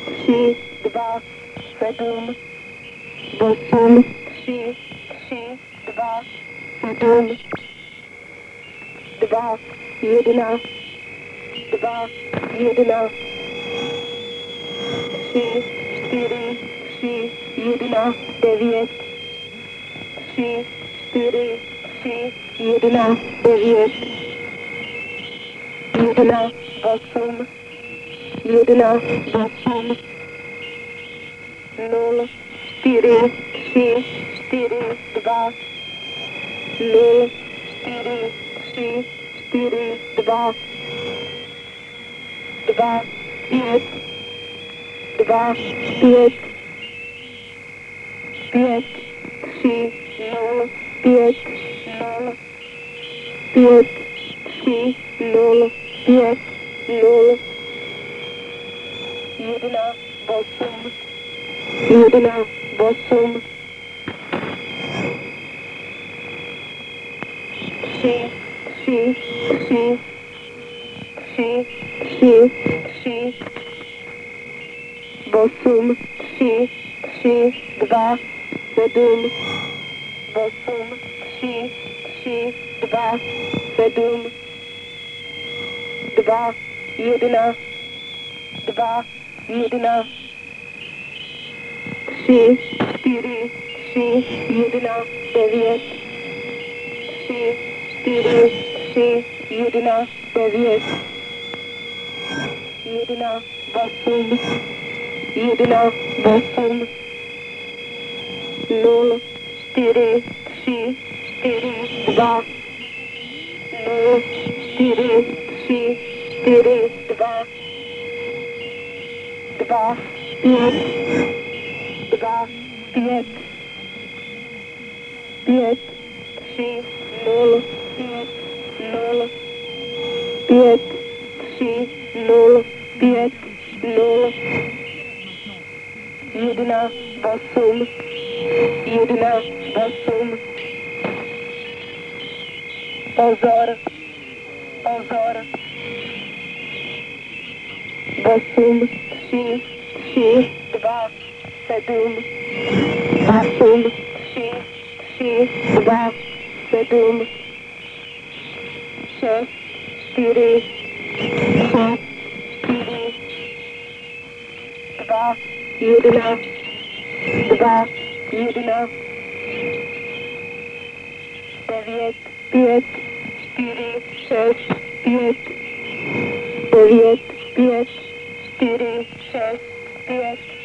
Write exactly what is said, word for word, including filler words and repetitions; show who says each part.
Speaker 1: tři, dva, sedm, osm, tři, tři, dva, sedm, dva, jedna, dva, jedna, tři, čtyři, tři, jedna, devět, tři, čtyři, tři, jedna, devět, jedna, osm, jedna, osm, nul, čtyři, tři, čtyři, dva, nul, čtyři, tři, čtyři, dva, dva, pět, dva, pět, pět, tři, nul, pět, nul, pět, tři, nul, pět, nul, jedna, osm, jedna, osm, tři, tři, tři, tři, tři, tři, osm, tři, tři, dva, sedm, osm, tři, tři, dva, sedm, dva, jedna, dva, jedna, tři, čtyři, tři, jedna, devět, tři, čtyři, tři, jedna, devět, jedna, osm, jedna, osm, nul, čtyři, tři, čtyři, dva, nul, čtyři, tři, čtyři, dva, dva, pět, dva, pět, pět, tři, nul, pět, nul, pět, tři, nul, pět, nul, jedna, osm, jedna, osm, pozor, pozor, osm, tři, tři, dva, sedm, osm, tři, tři, dva, sedm, šest, čtyři, šest, čtyři, dva, jedna, dva, jedna, devět, pět, čtyři, šest, pět, devět, pět, čtyři, šest, pět,